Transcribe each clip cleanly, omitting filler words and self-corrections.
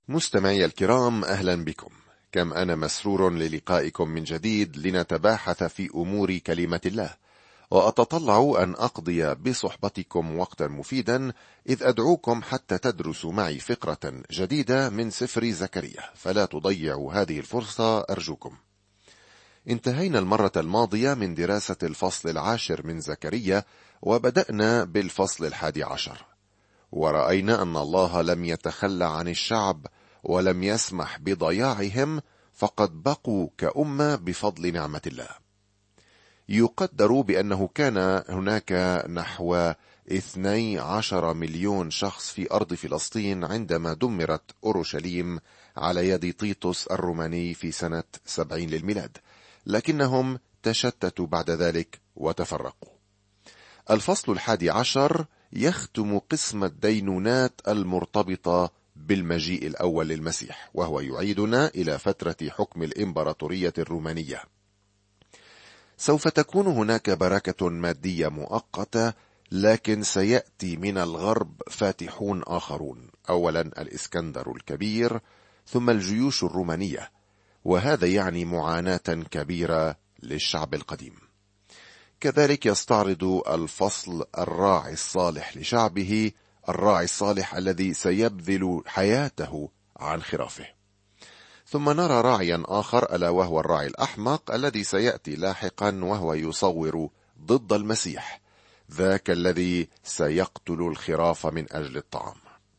مستمعي الكرام، أهلا بكم. كم أنا مسرور للقائكم من جديد لنتباحث في أمور كلمة الله، وأتطلع أن أقضي بصحبتكم وقتا مفيدا، إذ أدعوكم حتى تدرسوا معي فقرة جديدة من سفر زكريا، فلا تضيعوا هذه الفرصة أرجوكم. انتهينا المرة الماضية من دراسة الفصل 10 من زكريا، وبدأنا بالفصل 11، ورأينا أن الله لم يتخلى عن الشعب ولم يسمح بضياعهم، فقد بقوا كأمة بفضل نعمة الله. يقدر بأنه كان هناك نحو 12 مليون شخص في أرض فلسطين عندما دمرت أورشليم على يد تيتوس الروماني في سنة 70 للميلاد، لكنهم تشتتوا بعد ذلك وتفرقوا. الفصل 11 يختم قسم الدينونات المرتبطة بالمجيء الأول للمسيح، وهو يعيدنا إلى فترة حكم الإمبراطورية الرومانية. سوف تكون هناك بركة مادية مؤقتة، لكن سيأتي من الغرب فاتحون آخرون، أولا الإسكندر الكبير، ثم الجيوش الرومانية، وهذا يعني معاناة كبيرة للشعب القديم. كذلك يستعرض الفصل الراعي الصالح لشعبه، الراعي الصالح الذي سيبذل حياته عن خرافه. ثم نرى راعيا آخر، ألا وهو الراعي الأحمق الذي سيأتي لاحقا، وهو يصور ضد المسيح، ذاك الذي سيقتل الخراف من أجل الطعام.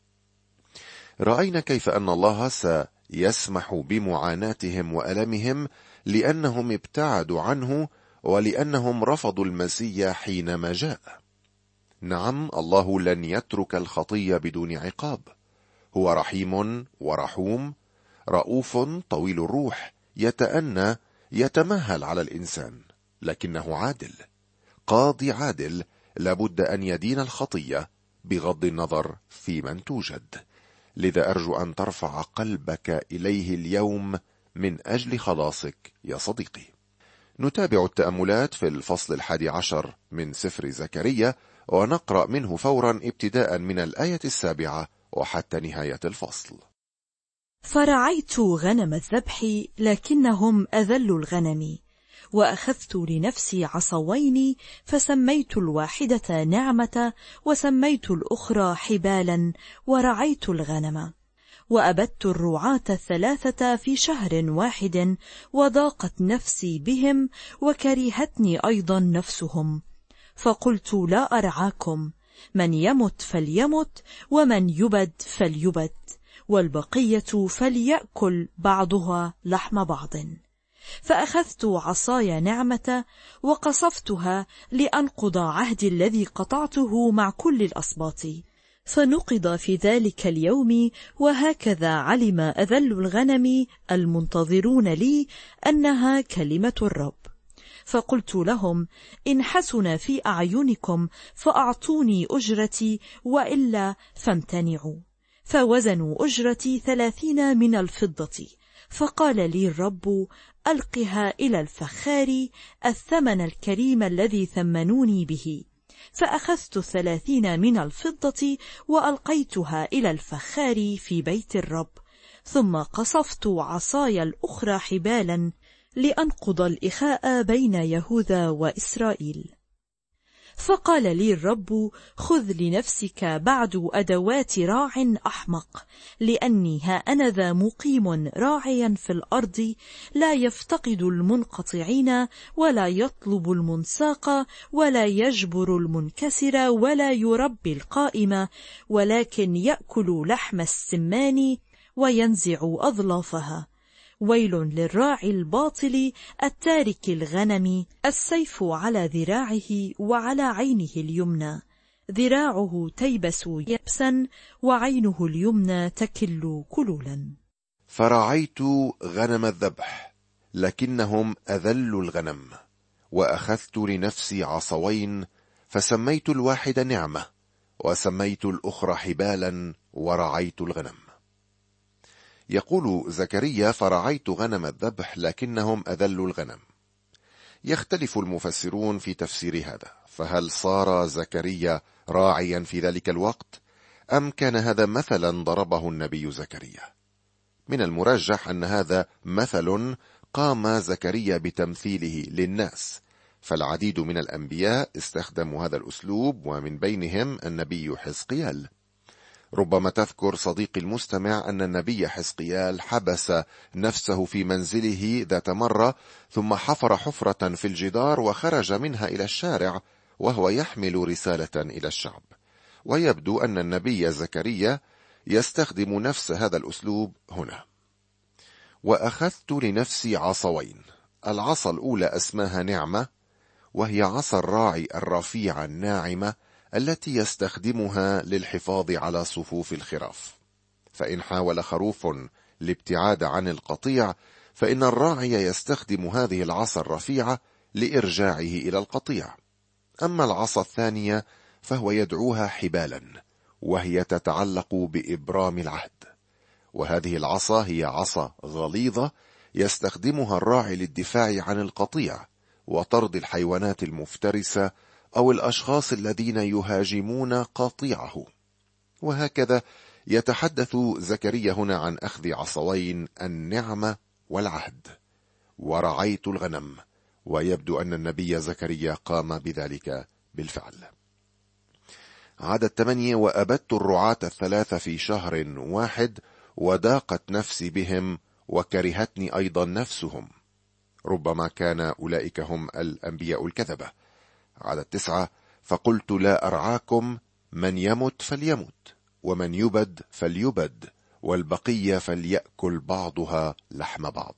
رأينا كيف أن الله سيسمح بمعاناتهم وألمهم لأنهم ابتعدوا عنه، ولأنهم رفضوا المسيح حينما جاء. نعم، الله لن يترك الخطية بدون عقاب. هو رحيم ورحوم، رؤوف طويل الروح، يتأنى، يتمهل على الإنسان، لكنه عادل، قاضي عادل، لابد أن يدين الخطية بغض النظر في من توجد. لذا أرجو أن ترفع قلبك إليه اليوم من أجل خلاصك يا صديقي. نتابع التأملات في الفصل 11 من سفر زكريا، ونقرأ منه فورا ابتداء من الآية 7 وحتى نهاية الفصل. فرعيت غنم الذبح لكنهم أذلوا الغنم، وأخذت لنفسي عصوين، فسميت الواحدة نعمة وسميت الأخرى حبالا، ورعيت الغنم. وأبدت الرعاة 3 في شهر واحد، وضاقت نفسي بهم، وكرهتني أيضا نفسهم. فقلت لا أرعاكم، من يمت فليمت، ومن يبد فليبد، والبقية فليأكل بعضها لحم بعض. فأخذت عصاي نعمة وقصفتها لأنقض عهدي الذي قطعته مع كل الأسباط، فنقض في ذلك اليوم. وهكذا علم أذل الغنم المنتظرون لي أنها كلمة الرب. فقلت لهم: إن حسن في أعينكم فأعطوني أجرتي، وإلا فامتنعوا. فوزنوا أجرتي 30 من الفضة. فقال لي الرب: ألقها إلى الفخار، الثمن الكريم الذي ثمنوني به. فأخذت 30 من الفضة وألقيتها إلى الفخار في بيت الرب. ثم قصفت عصاي الأخرى حبالا لأنقض الإخاء بين يهوذا وإسرائيل. فقال لي الرب: خذ لنفسك بعد أدوات راع أحمق، لأني ها أنا ذا مقيم راعيا في الأرض، لا يفتقد المنقطعين، ولا يطلب المنساق، ولا يجبر المنكسر، ولا يربي القائم، ولكن يأكل لحم السمان وينزع أظلافها. ويل للراعي الباطل التارك الغنم، السيف على ذراعه وعلى عينه اليمنى، ذراعه تيبس يبسا وعينه اليمنى تكل كلولا. فرعيت غنم الذبح لكنهم أذلوا الغنم، وأخذت لنفسي عصوين، فسميت الواحد نعمة وسميت الأخرى حبالا، ورعيت الغنم. يقول زكريا: فرعيت غنم الذبح لكنهم أذلوا الغنم. يختلف المفسرون في تفسير هذا، فهل صار زكريا راعيا في ذلك الوقت، أم كان هذا مثلا ضربه النبي زكريا؟ من المرجح أن هذا مثل قام زكريا بتمثيله للناس، فالعديد من الأنبياء استخدموا هذا الأسلوب، ومن بينهم النبي حزقيال. ربما تذكر صديقي المستمع أن النبي حزقيال حبس نفسه في منزله ذات مرة، ثم حفر حفرة في الجدار وخرج منها إلى الشارع وهو يحمل رسالة إلى الشعب. ويبدو أن النبي زكريا يستخدم نفس هذا الأسلوب هنا. وأخذت لنفسي عصوين. العصا الأولى اسمها نعمة، وهي عصا الراعي الرفيعة الناعمة التي يستخدمها للحفاظ على صفوف الخراف، فإن حاول خروف الابتعاد عن القطيع فإن الراعي يستخدم هذه العصا الرفيعة لإرجاعه إلى القطيع. أما العصا الثانية فهو يدعوها حبالا، وهي تتعلق بإبرام العهد، وهذه العصا هي عصا غليظة يستخدمها الراعي للدفاع عن القطيع وطرد الحيوانات المفترسة أو الأشخاص الذين يهاجمون قطيعه. وهكذا يتحدث زكريا هنا عن أخذ عصوين، النعمة والعهد. ورعيت الغنم، ويبدو أن النبي زكريا قام بذلك بالفعل. عدد 8: وأبدت الرعاة الثلاثة في شهر واحد، وضاقت نفسي بهم، وكرهتني أيضا نفسهم. ربما كان أولئك هم الأنبياء الكذبة. عدد 9: فقلت لا أرعاكم، من يمت فليمت، ومن يبد فليبد، والبقية فليأكل بعضها لحم بعض.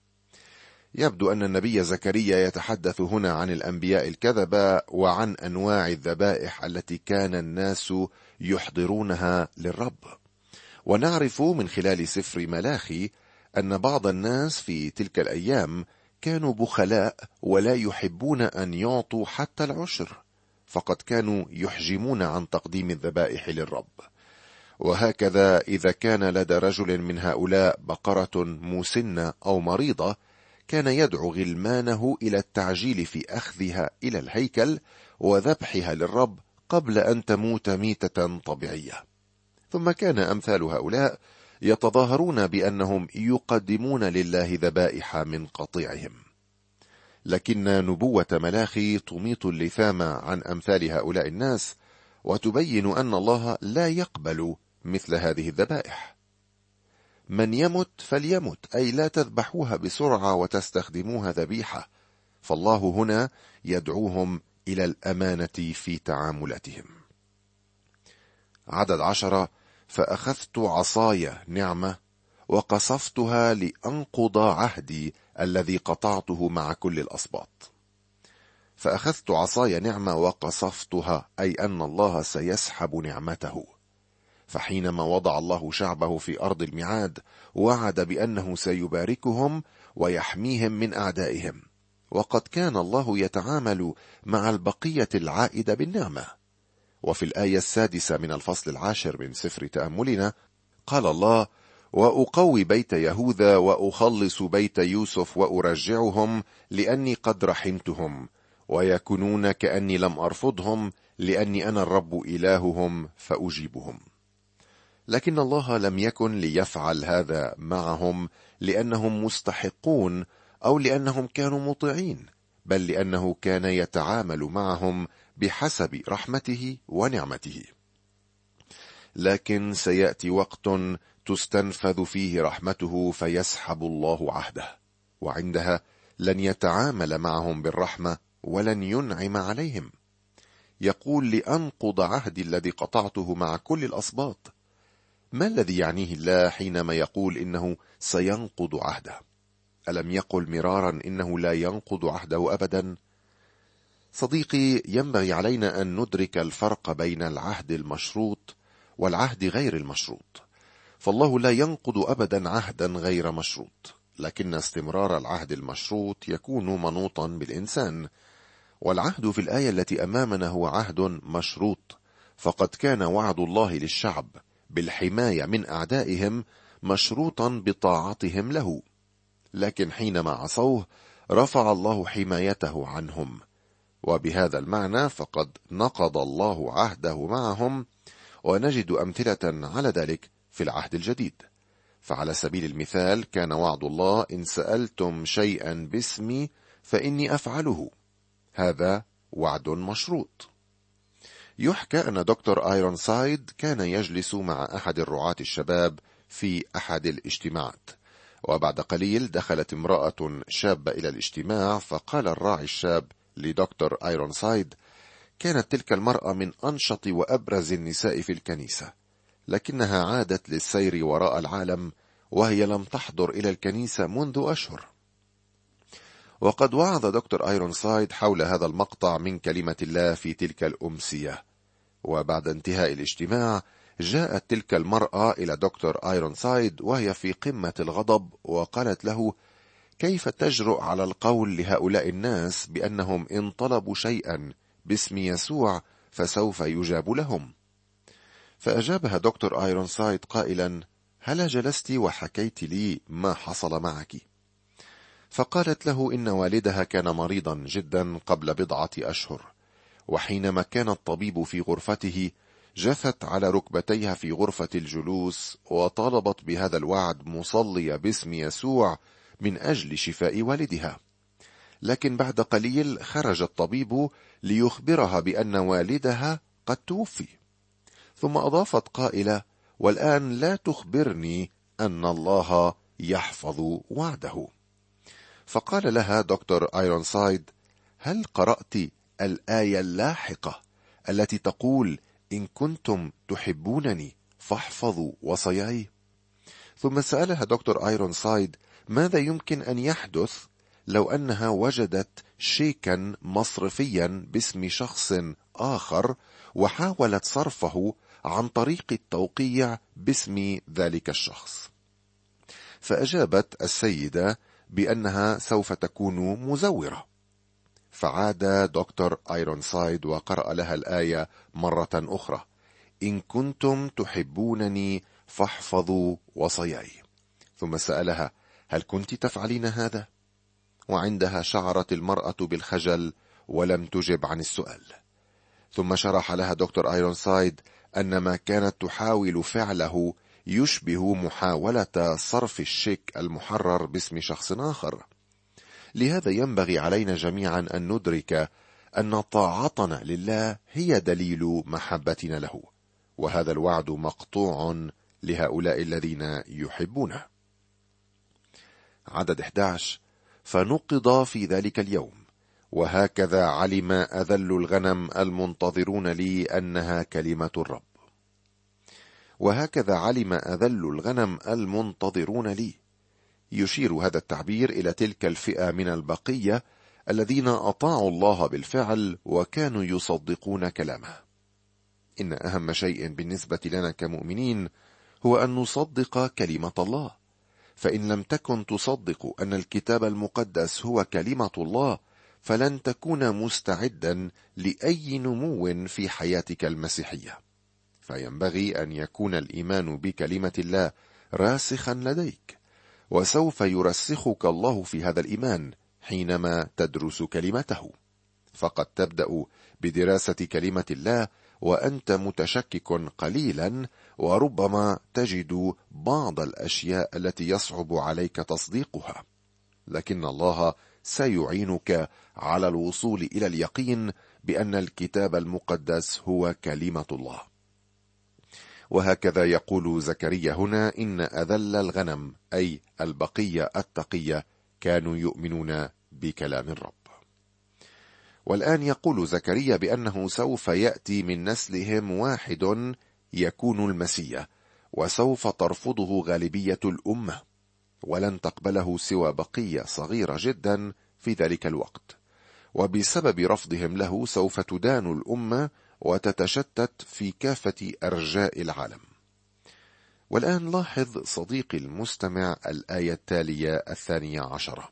يبدو أن النبي زكريا يتحدث هنا عن الأنبياء الكذبة وعن أنواع الذبائح التي كان الناس يحضرونها للرب. ونعرف من خلال سفر ملاخي أن بعض الناس في تلك الأيام كانوا بخلاء ولا يحبون أن يعطوا حتى العشر، فقد كانوا يحجمون عن تقديم الذبائح للرب. وهكذا إذا كان لدى رجل من هؤلاء بقرة مسنة أو مريضة، كان يدعو غلمانه إلى التعجيل في أخذها إلى الهيكل وذبحها للرب قبل أن تموت ميتة طبيعية. ثم كان أمثال هؤلاء يتظاهرون بأنهم يقدمون لله ذبائح من قطيعهم. لكن نبوة ملاخي تميط اللثام عن أمثال هؤلاء الناس، وتبين أن الله لا يقبل مثل هذه الذبائح. من يمت فليمت، أي لا تذبحوها بسرعة وتستخدموها ذبيحة، فالله هنا يدعوهم إلى الأمانة في تعاملاتهم. عدد 10: فأخذت عصاي نعمة، وقصفتها لأنقض عهدي الذي قطعته مع كل الأسباط. فأخذت عصاي نعمة وقصفتها، أي أن الله سيسحب نعمته. فحينما وضع الله شعبه في أرض الميعاد وعد بأنه سيباركهم ويحميهم من أعدائهم، وقد كان الله يتعامل مع البقية العائدة بالنعمة. وفي الآية 6 من الفصل 10 من سفر تأملنا قال الله: وأقوي بيت يهوذا وأخلص بيت يوسف وأرجعهم، لأني قد رحمتهم، ويكونون كأني لم أرفضهم، لأني أنا الرب إلههم فأجيبهم. لكن الله لم يكن ليفعل هذا معهم لأنهم مستحقون أو لأنهم كانوا مطيعين، بل لأنه كان يتعامل معهم بحسب رحمته ونعمته. لكن سيأتي وقت تستنفذ فيه رحمته فيسحب الله عهده، وعندها لن يتعامل معهم بالرحمة ولن ينعم عليهم. يقول: لأنقض عهدي الذي قطعته مع كل الأسباط. ما الذي يعنيه الله حينما يقول إنه سينقض عهده؟ ألم يقل مرارا إنه لا ينقض عهده أبدا؟ صديقي، ينبغي علينا أن ندرك الفرق بين العهد المشروط والعهد غير المشروط. فالله لا ينقض أبدا عهدا غير مشروط، لكن استمرار العهد المشروط يكون منوطا بالإنسان. والعهد في الآية التي أمامنا هو عهد مشروط، فقد كان وعد الله للشعب بالحماية من أعدائهم مشروطا بطاعتهم له. لكن حينما عصوه رفع الله حمايته عنهم، وبهذا المعنى فقد نقض الله عهده معهم، ونجد أمثلة على ذلك في العهد الجديد. فعلى سبيل المثال كان وعد الله: إن سألتم شيئا باسمي فإني أفعله. هذا وعد مشروط. يحكى أن دكتور آيرونسايد كان يجلس مع أحد الرعاة الشباب في أحد الاجتماعات، وبعد قليل دخلت امرأة شابة إلى الاجتماع، فقال الراعي الشاب لدكتور آيرونسايد: كانت تلك المرأة من أنشط وأبرز النساء في الكنيسة، لكنها عادت للسير وراء العالم، وهي لم تحضر إلى الكنيسة منذ أشهر. وقد وعظ دكتور آيرونسايد حول هذا المقطع من كلمة الله في تلك الأمسية، وبعد انتهاء الاجتماع جاءت تلك المرأة إلى دكتور آيرونسايد وهي في قمة الغضب، وقالت له: كيف تجرؤ على القول لهؤلاء الناس بأنهم إن طلبوا شيئا باسم يسوع فسوف يجاب لهم؟ فأجابها دكتور آيرونسايد قائلا: هل جلست وحكيت لي ما حصل معك؟ فقالت له إن والدها كان مريضا جدا قبل بضعة أشهر، وحينما كان الطبيب في غرفته جثت على ركبتيها في غرفة الجلوس وطالبت بهذا الوعد مصلية باسم يسوع من أجل شفاء والدها. لكن بعد قليل خرج الطبيب ليخبرها بأن والدها قد توفي، ثم أضافت قائلة: والآن لا تخبرني أن الله يحفظ وعده. فقال لها دكتور آيرونسايد: هل قرأت الآية اللاحقة التي تقول: إن كنتم تحبونني فاحفظوا وصاياي؟ ثم سألها دكتور آيرونسايد ماذا يمكن أن يحدث لو أنها وجدت شيكا مصرفيا باسم شخص آخر وحاولت صرفه عن طريق التوقيع باسم ذلك الشخص. فأجابت السيدة بأنها سوف تكون مزورة. فعاد دكتور آيرونسايد وقرأ لها الآية مرة أخرى: إن كنتم تحبونني فاحفظوا وصاياي. ثم سألها: هل كنت تفعلين هذا؟ وعندها شعرت المرأة بالخجل ولم تجب عن السؤال. ثم شرح لها دكتور آيرونسايد أن ما كانت تحاول فعله يشبه محاولة صرف الشيك المحرر باسم شخص آخر. لهذا ينبغي علينا جميعا أن ندرك أن طاعتنا لله هي دليل محبتنا له، وهذا الوعد مقطوع لهؤلاء الذين يحبونه. عدد 11: فنقض في ذلك اليوم، وهكذا علم أذل الغنم المنتظرون لي أنها كلمة الرب. وهكذا علم أذل الغنم المنتظرون لي، يشير هذا التعبير إلى تلك الفئة من البقية الذين أطاعوا الله بالفعل وكانوا يصدقون كلامه. إن أهم شيء بالنسبة لنا كمؤمنين هو أن نصدق كلمة الله، فإن لم تكن تصدق أن الكتاب المقدس هو كلمة الله فلن تكون مستعدا لأي نمو في حياتك المسيحية. فينبغي أن يكون الإيمان بكلمة الله راسخا لديك، وسوف يرسخك الله في هذا الإيمان حينما تدرس كلمته. فقد تبدأ بدراسة كلمة الله وأنت متشكك قليلا، وربما تجد بعض الأشياء التي يصعب عليك تصديقها، لكن الله سيعينك على الوصول إلى اليقين بأن الكتاب المقدس هو كلمة الله. وهكذا يقول زكريا هنا: إن أذل الغنم أي البقية التقية كانوا يؤمنون بكلام الرب. والآن يقول زكريا بأنه سوف يأتي من نسلهم واحد يكون المسيح، وسوف ترفضه غالبية الأمة، ولن تقبله سوى بقية صغيرة جدا في ذلك الوقت، وبسبب رفضهم له سوف تدان الأمة وتتشتت في كافة أرجاء العالم. والآن لاحظ صديقي المستمع الآية التالية 12: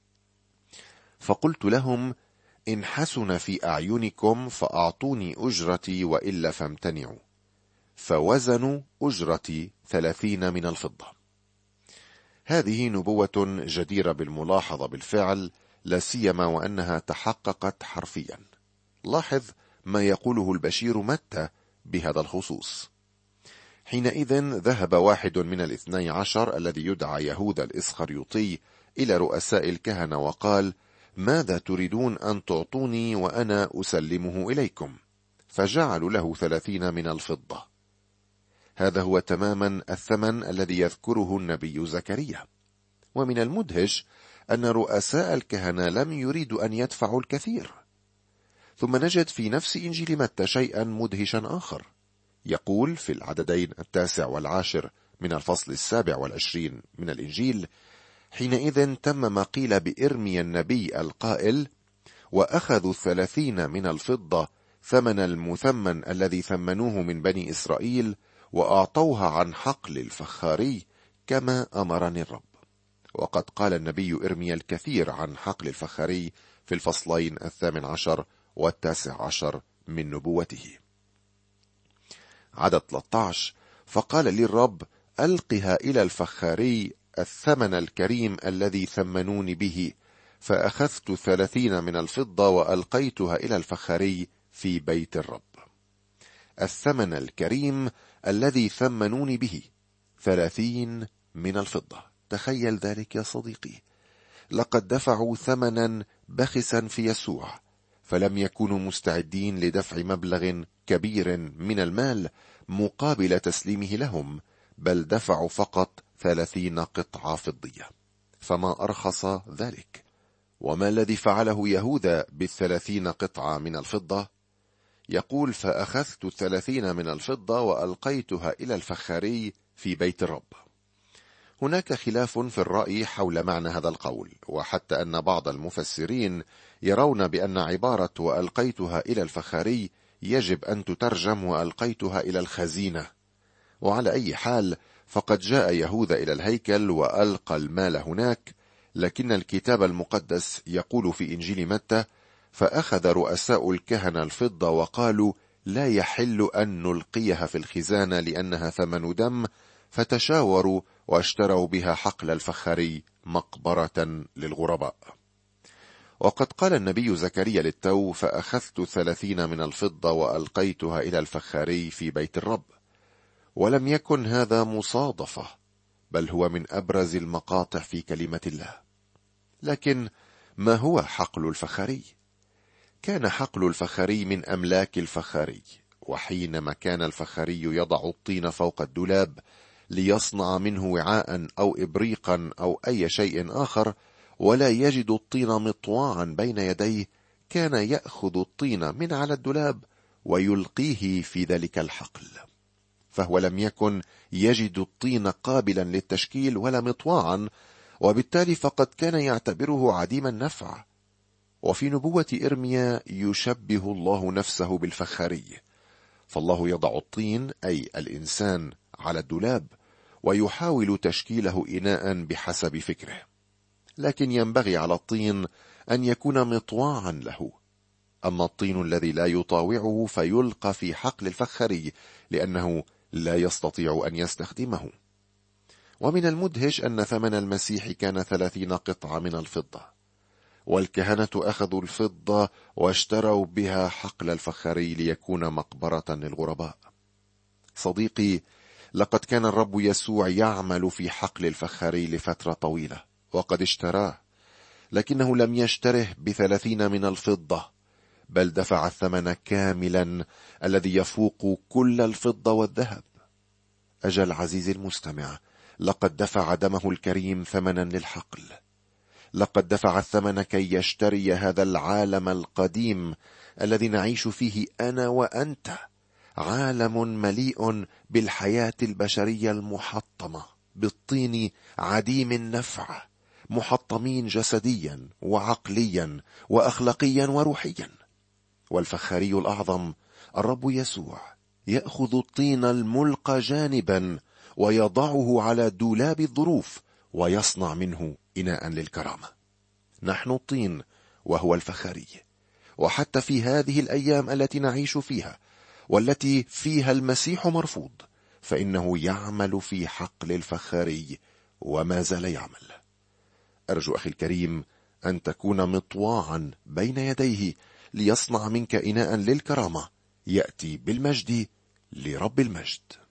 فقلت لهم: إن حسن في أعينكم فأعطوني أجرتي، وإلا فامتنعوا. فوزنوا أجرتي 30 من الفضة. هذه نبوة جديرة بالملاحظة بالفعل، لا سيما وأنها تحققت حرفيا. لاحظ ما يقوله البشير متى بهذا الخصوص: حينئذ ذهب واحد من 12 الذي يدعى يهوذا الإسخريوطي إلى رؤساء الكهنة وقال: ماذا تريدون أن تعطوني وأنا أسلمه إليكم؟ فجعلوا له 30 من الفضة. هذا هو تماما الثمن الذي يذكره النبي زكريا. ومن المدهش أن رؤساء الكهنة لم يريدوا أن يدفعوا الكثير. ثم نجد في نفس إنجيل متى شيئا مدهشا آخر، يقول في العددين 9 و10 من الفصل 27 من الإنجيل: حينئذ تم ما قيل بإرميا النبي القائل: وأخذوا 30 من الفضة ثمن المثمن الذي ثمنوه من بني إسرائيل، وأعطوها عن حقل الفخاري كما أمرني الرب. وقد قال النبي إرميا الكثير عن حقل الفخاري في الفصلين 18 و19 من نبوته. عدد 13: فقال لي الرب: ألقها إلى الفخاري الثمن الكريم الذي ثمنوني به. فأخذت 30 من الفضة وألقيتها إلى الفخاري في بيت الرب. الثمن الكريم الذي ثمنوني به 30 من الفضة. تخيل ذلك يا صديقي، لقد دفعوا ثمنا بخسا في يسوع، فلم يكونوا مستعدين لدفع مبلغ كبير من المال مقابل تسليمه لهم، بل دفعوا فقط 30 قطعة فضية. فما أرخص ذلك؟ وما الذي فعله يهوذا بال30 قطعة من الفضة؟ يقول: فأخذت 30 من الفضة وألقيتها إلى الفخاري في بيت الرب. هناك خلاف في الرأي حول معنى هذا القول، وحتى أن بعض المفسرين يرون بأن عبارة وألقيتها إلى الفخاري يجب أن تترجم وألقيتها إلى الخزينة. وعلى أي حال فقد جاء يهوذا إلى الهيكل وألقى المال هناك، لكن الكتاب المقدس يقول في إنجيل متى: فأخذ رؤساء الكهنة الفضة وقالوا: لا يحل أن نلقيها في الخزانة لأنها ثمن دم، فتشاوروا واشتروا بها حقل الفخاري مقبرة للغرباء. وقد قال النبي زكريا للتو: فأخذت 30 من الفضة وألقيتها إلى الفخاري في بيت الرب. ولم يكن هذا مصادفة، بل هو من أبرز المقاطع في كلمة الله. لكن ما هو حقل الفخاري؟ كان حقل الفخاري من أملاك الفخاري، وحينما كان الفخاري يضع الطين فوق الدولاب ليصنع منه وعاء أو إبريقا أو أي شيء آخر، ولا يجد الطين مطواعا بين يديه، كان يأخذ الطين من على الدولاب ويلقيه في ذلك الحقل. فهو لم يكن يجد الطين قابلا للتشكيل ولا مطواعا، وبالتالي فقد كان يعتبره عديم النفع. وفي نبوة إرميا يشبه الله نفسه بالفخاري، فالله يضع الطين أي الإنسان على الدولاب ويحاول تشكيله إناء بحسب فكره، لكن ينبغي على الطين أن يكون مطواعا له. أما الطين الذي لا يطاوعه فيلقى في حقل الفخاري لأنه لا يستطيع أن يستخدمه. ومن المدهش أن ثمن المسيح كان 30 قطعة من الفضة، والكهنة أخذوا الفضة واشتروا بها حقل الفخاري ليكون مقبرة للغرباء. صديقي، لقد كان الرب يسوع يعمل في حقل الفخاري لفترة طويلة وقد اشتراه، لكنه لم يشتره ب30 من الفضة، بل دفع الثمن كاملا الذي يفوق كل الفضة والذهب. أجل عزيزي المستمع، لقد دفع دمه الكريم ثمنا للحقل، لقد دفع الثمن كي يشتري هذا العالم القديم الذي نعيش فيه أنا وأنت، عالم مليء بالحياة البشرية المحطمة بالطين عديم النفع، محطمين جسديا وعقليا وأخلاقيا وروحيا. والفخاري الأعظم الرب يسوع يأخذ الطين الملقى جانبا ويضعه على دولاب الظروف ويصنع منه إناء للكرامة. نحن الطين وهو الفخاري. وحتى في هذه الأيام التي نعيش فيها والتي فيها المسيح مرفوض، فإنه يعمل في حقل الفخاري وما زال يعمل. أرجو أخي الكريم أن تكون مطواعا بين يديه ليصنع منك إناء للكرامة يأتي بالمجد لرب المجد.